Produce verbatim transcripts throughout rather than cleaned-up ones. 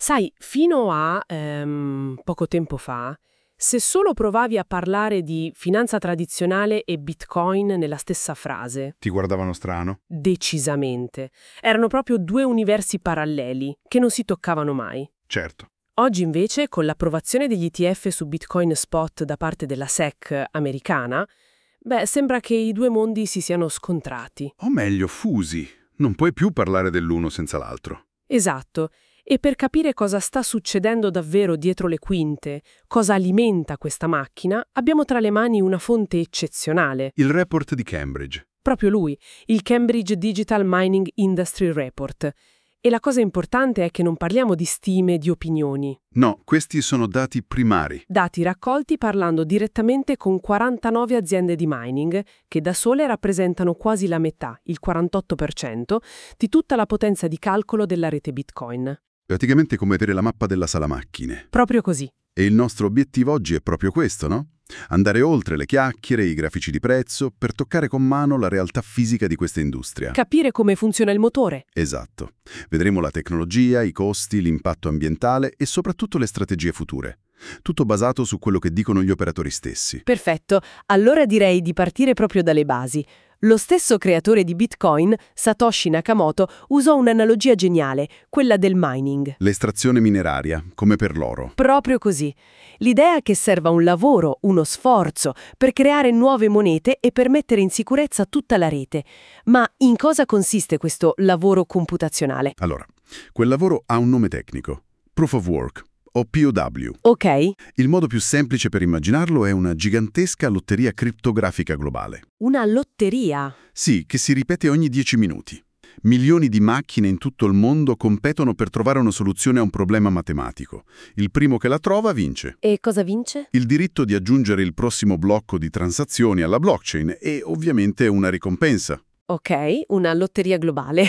Sai, fino a ehm, poco tempo fa, se solo provavi a parlare di finanza tradizionale e Bitcoin nella stessa frase, Ti guardavano strano? decisamente, erano proprio due universi paralleli che non si toccavano mai. Certo. Oggi invece, con l'approvazione degli E T F su Bitcoin Spot da parte della S E C americana, beh, sembra che i due mondi si siano scontrati. O meglio, fusi. Non puoi più parlare dell'uno senza l'altro. Esatto. E per capire cosa sta succedendo davvero dietro le quinte, cosa alimenta questa macchina, abbiamo tra le mani una fonte eccezionale. Il report di Cambridge. Proprio lui, il Cambridge Digital Mining Industry Report. E la cosa importante è che non parliamo di stime, di opinioni. No, questi sono dati primari. Dati raccolti parlando direttamente con quarantanove aziende di mining, che da sole rappresentano quasi la metà, il quarantotto per cento, di tutta la potenza di calcolo della rete Bitcoin. Praticamente come avere la mappa della sala macchine. Proprio così. E il nostro obiettivo oggi è proprio questo, no? Andare oltre le chiacchiere, i grafici di prezzo, per toccare con mano la realtà fisica di questa industria. Capire come funziona il motore. Esatto. Vedremo la tecnologia, i costi, l'impatto ambientale e soprattutto le strategie future. Tutto basato su quello che dicono gli operatori stessi. Perfetto, allora direi di partire proprio dalle basi. Lo stesso creatore di Bitcoin, Satoshi Nakamoto, usò un'analogia geniale, quella del mining. L'estrazione mineraria, come per l'oro. Proprio così. L'idea è che serva un lavoro, uno sforzo, per creare nuove monete e per mettere in sicurezza tutta la rete. Ma in cosa consiste questo lavoro computazionale? Allora, quel lavoro ha un nome tecnico. Proof of Work, o P O W. Ok. Il modo più semplice per immaginarlo è una gigantesca lotteria criptografica globale. Una lotteria. Sì, che si ripete ogni dieci minuti. Milioni di macchine in tutto il mondo competono per trovare una soluzione a un problema matematico. Il primo che la trova vince. E cosa vince? Il diritto di aggiungere il prossimo blocco di transazioni alla blockchain e ovviamente una ricompensa. Ok, una lotteria globale.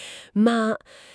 Ma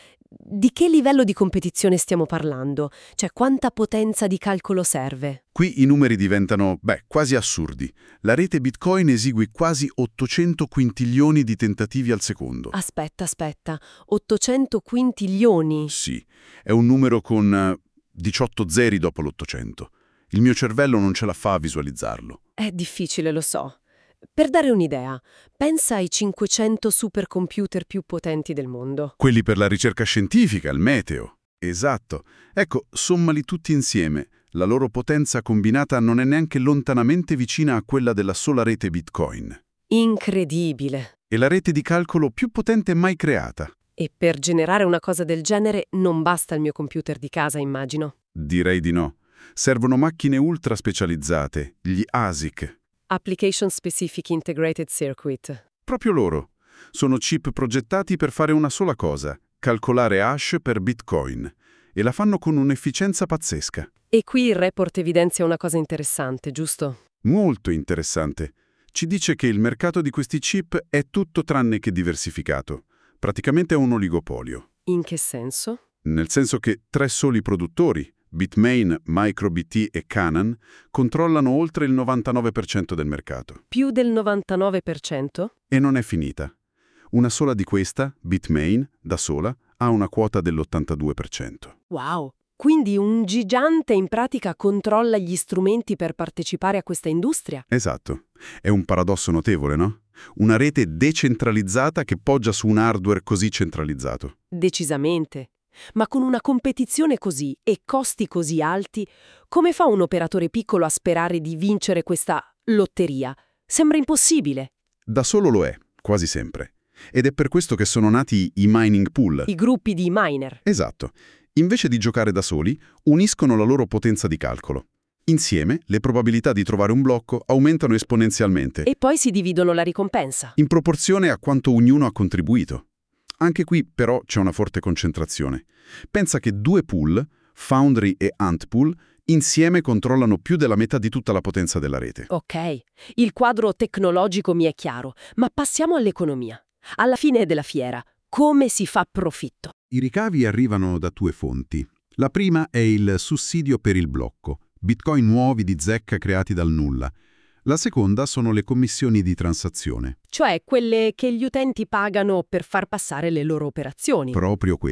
di che livello di competizione stiamo parlando? Cioè, quanta potenza di calcolo serve? Qui i numeri diventano, beh, quasi assurdi. La rete Bitcoin esegue quasi ottocento quintillioni di tentativi al secondo. Aspetta, aspetta. ottocento quintillioni? Sì, è un numero con eh, diciotto zeri dopo l'ottocento. Il mio cervello non ce la fa a visualizzarlo. È difficile, lo so. Per dare un'idea, pensa ai cinquecento supercomputer più potenti del mondo. Quelli per la ricerca scientifica, il meteo. Esatto. Ecco, sommali tutti insieme. La loro potenza combinata non è neanche lontanamente vicina a quella della sola rete Bitcoin. Incredibile. È la rete di calcolo più potente mai creata. E per generare una cosa del genere non basta il mio computer di casa, immagino. Direi di no. Servono macchine ultra specializzate, gli A S I C. Application Specific Integrated Circuit. Proprio loro. Sono chip progettati per fare una sola cosa, calcolare hash per Bitcoin. E la fanno con un'efficienza pazzesca. E qui il report evidenzia una cosa interessante, giusto? Molto interessante. Ci dice che il mercato di questi chip è tutto tranne che diversificato. Praticamente è un oligopolio. In che senso? Nel senso che tre soli produttori, Bitmain, MicroBT e Canaan, controllano oltre il novantanove per cento del mercato. Più del novantanove per cento? E non è finita. Una sola di questa, Bitmain, da sola, ha una quota dell'ottantadue per cento. Wow! Quindi un gigante in pratica controlla gli strumenti per partecipare a questa industria? Esatto. È un paradosso notevole, no? Una rete decentralizzata che poggia su un hardware così centralizzato. Decisamente. Ma con una competizione così e costi così alti, come fa un operatore piccolo a sperare di vincere questa lotteria? Sembra impossibile. Da solo lo è, quasi sempre. Ed è per questo che sono nati i mining pool. I gruppi di miner. Esatto. Invece di giocare da soli, uniscono la loro potenza di calcolo. Insieme, le probabilità di trovare un blocco aumentano esponenzialmente. E poi si dividono la ricompensa. In proporzione a quanto ognuno ha contribuito. Anche qui, però, c'è una forte concentrazione. Pensa che due pool, Foundry e Antpool, insieme controllano più della metà di tutta la potenza della rete. Ok, il quadro tecnologico mi è chiaro, ma passiamo all'economia. Alla fine della fiera, come si fa profitto? I ricavi arrivano da due fonti. La prima è il sussidio per il blocco, bitcoin nuovi di zecca creati dal nulla. La seconda sono le commissioni di transazione. Cioè quelle che gli utenti pagano per far passare le loro operazioni. Proprio quelle.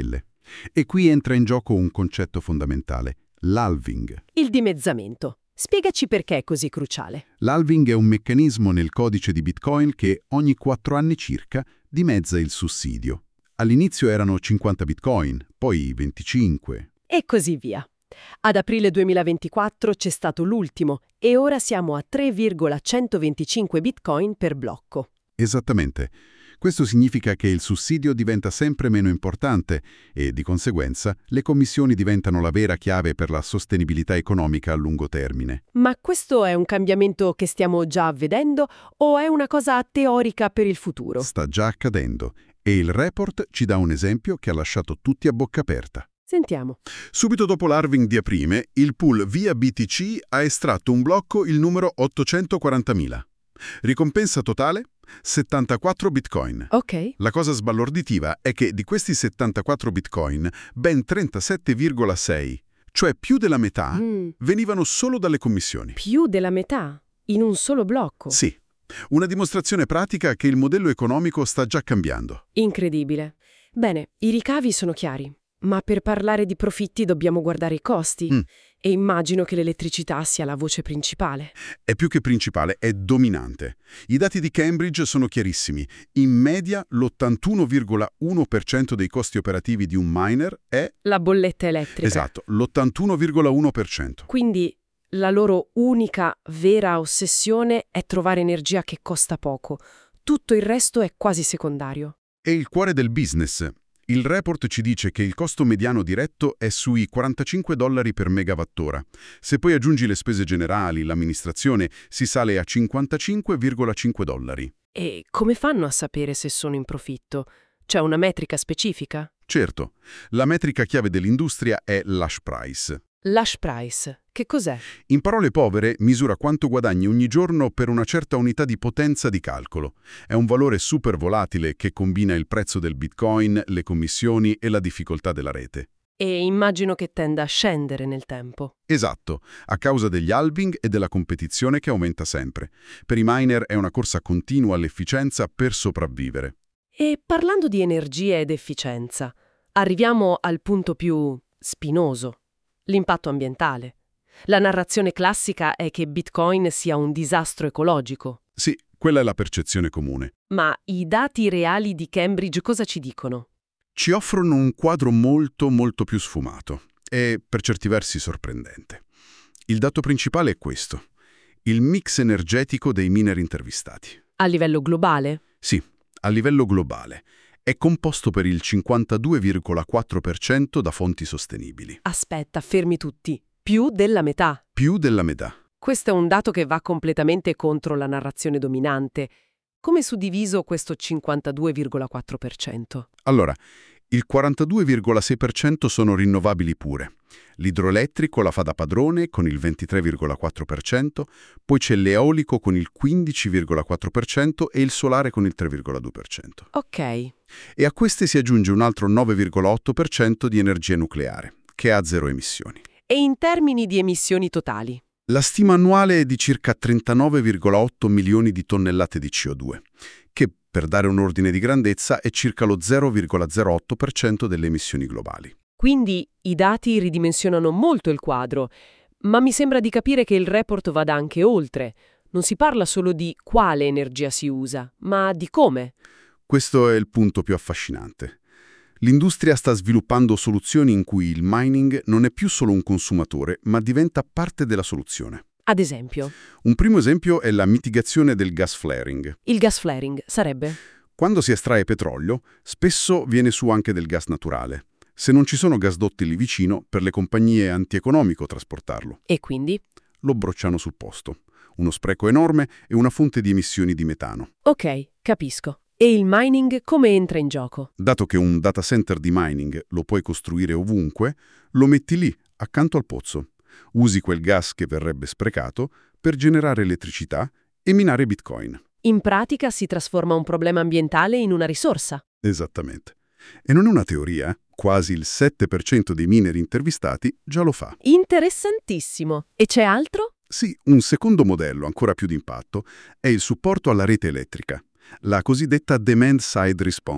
E qui entra in gioco un concetto fondamentale, l'halving. Il dimezzamento. Spiegaci perché è così cruciale. L'halving è un meccanismo nel codice di Bitcoin che ogni quattro anni circa dimezza il sussidio. All'inizio erano cinquanta Bitcoin, poi venticinque. E così via. Ad aprile duemilaventiquattro c'è stato l'ultimo e ora siamo a tre virgola centoventicinque Bitcoin per blocco. Esattamente. Questo significa che il sussidio diventa sempre meno importante e, di conseguenza, le commissioni diventano la vera chiave per la sostenibilità economica a lungo termine. Ma questo è un cambiamento che stiamo già vedendo o è una cosa teorica per il futuro? Sta già accadendo e il report ci dà un esempio che ha lasciato tutti a bocca aperta. Sentiamo. Subito dopo l'halving di aprile, il pool via B T C ha estratto un blocco il numero ottocentoquarantamila. Ricompensa totale? settantaquattro Bitcoin. Ok. La cosa sbalorditiva è che di questi settantaquattro Bitcoin, ben trentasette virgola sei, cioè più della metà, Mm. venivano solo dalle commissioni. Più della metà? In un solo blocco? Sì, una dimostrazione pratica che il modello economico sta già cambiando. Incredibile. Bene, i ricavi sono chiari, ma per parlare di profitti dobbiamo guardare i costi. Mm. E immagino che l'elettricità sia la voce principale. È più che principale, è dominante. I dati di Cambridge sono chiarissimi. In media l'ottantuno virgola uno per cento dei costi operativi di un miner è... La bolletta elettrica. Esatto, l'ottantuno virgola uno per cento. Quindi la loro unica vera ossessione è trovare energia che costa poco. Tutto il resto è quasi secondario. È il cuore del business. Il report ci dice che il costo mediano diretto è sui quarantacinque dollari per megawattora. Se poi aggiungi le spese generali, l'amministrazione, si sale a cinquantacinque virgola cinque dollari. E come fanno a sapere se sono in profitto? C'è una metrica specifica? Certo, la metrica chiave dell'industria è l'hash price. L'hash price. Che cos'è? In parole povere, misura quanto guadagni ogni giorno per una certa unità di potenza di calcolo. È un valore super volatile che combina il prezzo del Bitcoin, le commissioni e la difficoltà della rete. E immagino che tenda a scendere nel tempo. Esatto, a causa degli halving e della competizione che aumenta sempre. Per i miner è una corsa continua all'efficienza per sopravvivere. E parlando di energia ed efficienza, arriviamo al punto più spinoso, l'impatto ambientale. La narrazione classica è che Bitcoin sia un disastro ecologico. Sì, quella è la percezione comune. Ma i dati reali di Cambridge cosa ci dicono? Ci offrono un quadro molto molto più sfumato e per certi versi sorprendente. Il dato principale è questo: il mix energetico dei miner intervistati. A livello globale? Sì, a livello globale. È composto per il cinquantadue virgola quattro per cento da fonti sostenibili. Aspetta, fermi tutti. Più della metà. Più della metà. Questo è un dato che va completamente contro la narrazione dominante. Come è suddiviso questo cinquantadue virgola quattro per cento? Allora, il quarantadue virgola sei per cento sono rinnovabili pure. L'idroelettrico la fa da padrone con il ventitré virgola quattro per cento, poi c'è l'eolico con il quindici virgola quattro per cento e il solare con il tre virgola due per cento. Ok. E a queste si aggiunge un altro nove virgola otto per cento di energia nucleare, che ha zero emissioni. E in termini di emissioni totali? La stima annuale è di circa trentanove virgola otto milioni di tonnellate di C O due, che, per dare un ordine di grandezza, è circa lo zero virgola zero otto per cento delle emissioni globali. Quindi i dati ridimensionano molto il quadro, ma mi sembra di capire che il report vada anche oltre. Non si parla solo di quale energia si usa, ma di come. Questo è il punto più affascinante. L'industria sta sviluppando soluzioni in cui il mining non è più solo un consumatore, ma diventa parte della soluzione. Ad esempio? Un primo esempio è la mitigazione del gas flaring. Il gas flaring sarebbe? Quando si estrae petrolio, spesso viene su anche del gas naturale. Se non ci sono gasdotti lì vicino, per le compagnie è antieconomico trasportarlo. E quindi? Lo brocciano sul posto. Uno spreco enorme e una fonte di emissioni di metano. Ok, capisco. E il mining come entra in gioco? Dato che un data center di mining lo puoi costruire ovunque, lo metti lì, accanto al pozzo. Usi quel gas che verrebbe sprecato per generare elettricità e minare Bitcoin. In pratica si trasforma un problema ambientale in una risorsa. Esattamente. E non è una teoria, quasi il sette per cento dei miner intervistati già lo fa. Interessantissimo. E c'è altro? Sì, un secondo modello, ancora più d'impatto, è il supporto alla rete elettrica, la cosiddetta Demand Side Response.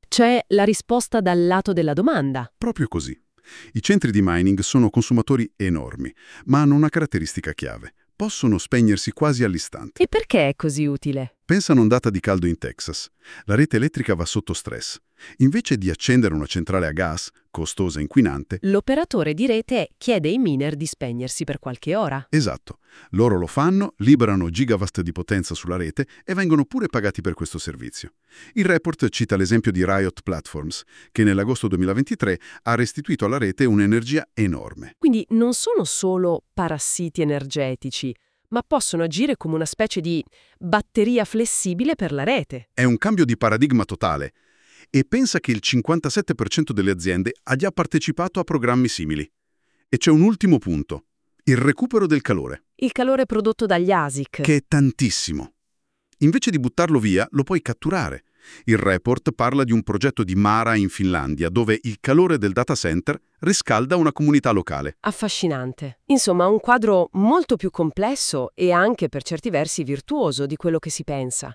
C'è la risposta dal lato della domanda. Proprio così. I centri di mining sono consumatori enormi, ma hanno una caratteristica chiave. Possono spegnersi quasi all'istante. E perché è così utile? Pensa a un'ondata di caldo in Texas. La rete elettrica va sotto stress. Invece di accendere una centrale a gas, costosa e inquinante, L'operatore di rete chiede ai miner di spegnersi per qualche ora. esatto, loro lo fanno, liberano gigawatt di potenza sulla rete e vengono pure pagati per questo servizio. Il report cita l'esempio di Riot Platforms, che nell'agosto duemilaventitré ha restituito alla rete un'energia enorme. Quindi non sono solo parassiti energetici, ma possono agire come una specie di batteria flessibile per la rete. È un cambio di paradigma totale. E pensa che il cinquantasette per cento delle aziende ha già partecipato a programmi simili. E c'è un ultimo punto, il recupero del calore, Il calore prodotto dagli A S I C. che è tantissimo. Invece di buttarlo via, lo puoi catturare. Il report parla di un progetto di Mara in Finlandia, dove il calore del data center riscalda una comunità locale. Affascinante. Insomma, un quadro molto più complesso e anche per certi versi virtuoso di quello che si pensa.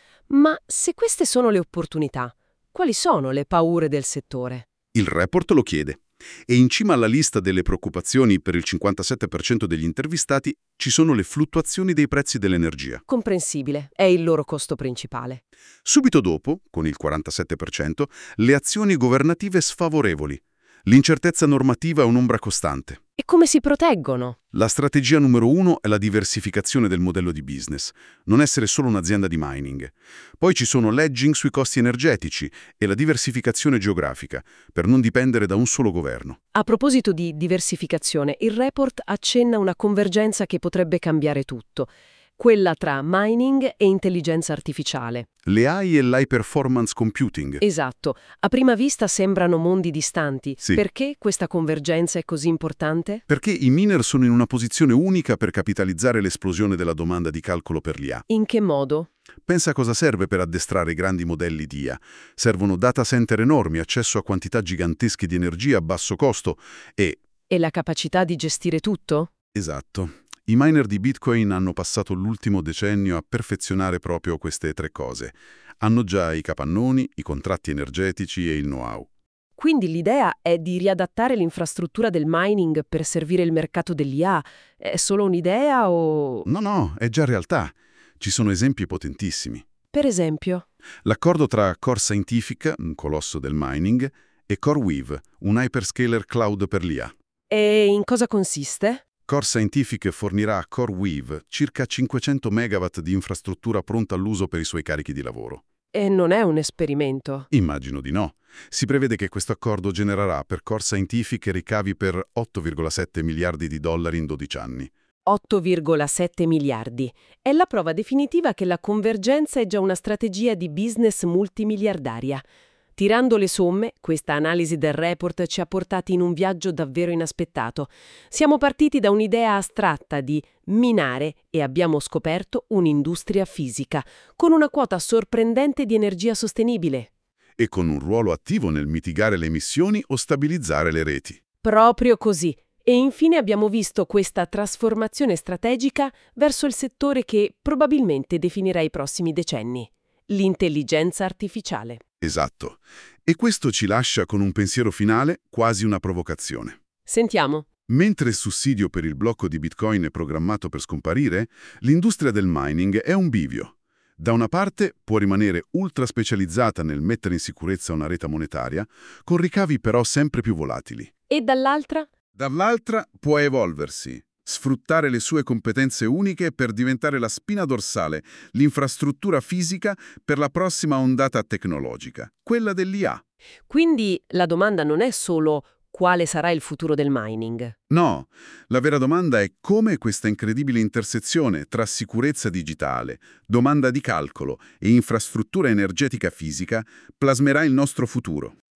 Ma se queste sono le opportunità, quali sono le paure del settore? Il report lo chiede. E in cima alla lista delle preoccupazioni per il cinquantasette per cento degli intervistati ci sono le fluttuazioni dei prezzi dell'energia. Comprensibile, è il loro costo principale. Subito dopo, con il quarantasette per cento, le azioni governative sfavorevoli. L'incertezza normativa è un'ombra costante. E come si proteggono? La strategia numero uno è la diversificazione del modello di business, non essere solo un'azienda di mining. Poi ci sono l'edging sui costi energetici e la diversificazione geografica, per non dipendere da un solo governo. A proposito di diversificazione, il report accenna una convergenza che potrebbe cambiare tutto, quella tra mining e intelligenza artificiale. Le A I e l'high performance computing. Esatto, a prima vista sembrano mondi distanti. Sì. Perché questa convergenza è così importante? Perché i miner sono in una posizione unica per capitalizzare l'esplosione della domanda di calcolo per l'I A. In che modo? Pensa a cosa serve per addestrare i grandi modelli di I A. Servono data center enormi, accesso a quantità gigantesche di energia a basso costo e... E la capacità di gestire tutto? Esatto. I miner di Bitcoin hanno passato l'ultimo decennio a perfezionare proprio queste tre cose. Hanno già i capannoni, i contratti energetici e il know-how. Quindi l'idea è di riadattare l'infrastruttura del mining per servire il mercato dell'I A. È solo un'idea o... No, no, è già realtà. Ci sono esempi potentissimi. Per esempio? L'accordo tra Core Scientific, un colosso del mining, e CoreWeave, un hyperscaler cloud per l'I A. E in cosa consiste? Core Scientific fornirà a CoreWeave circa cinquecento megawatt di infrastruttura pronta all'uso per i suoi carichi di lavoro. E non è un esperimento. Immagino di no. Si prevede che questo accordo genererà per Core Scientific ricavi per otto virgola sette miliardi di dollari in dodici anni. otto virgola sette miliardi. È la prova definitiva che la convergenza è già una strategia di business multimiliardaria. Tirando le somme, questa analisi del report ci ha portati in un viaggio davvero inaspettato. Siamo partiti da un'idea astratta di minare e abbiamo scoperto un'industria fisica, con una quota sorprendente di energia sostenibile. E con un ruolo attivo nel mitigare le emissioni o stabilizzare le reti. Proprio così. E infine abbiamo visto questa trasformazione strategica verso il settore che probabilmente definirà i prossimi decenni: l'intelligenza artificiale. Esatto. E questo ci lascia con un pensiero finale, quasi una provocazione. Sentiamo. Mentre il sussidio per il blocco di Bitcoin è programmato per scomparire, l'industria del mining è un bivio. Da una parte può rimanere ultra specializzata nel mettere in sicurezza una rete monetaria, con ricavi però sempre più volatili. E dall'altra? Dall'altra può evolversi, sfruttare le sue competenze uniche per diventare la spina dorsale, l'infrastruttura fisica per la prossima ondata tecnologica, quella dell'I A. Quindi la domanda non è solo quale sarà il futuro del mining. No, la vera domanda è come questa incredibile intersezione tra sicurezza digitale, domanda di calcolo e infrastruttura energetica fisica plasmerà il nostro futuro.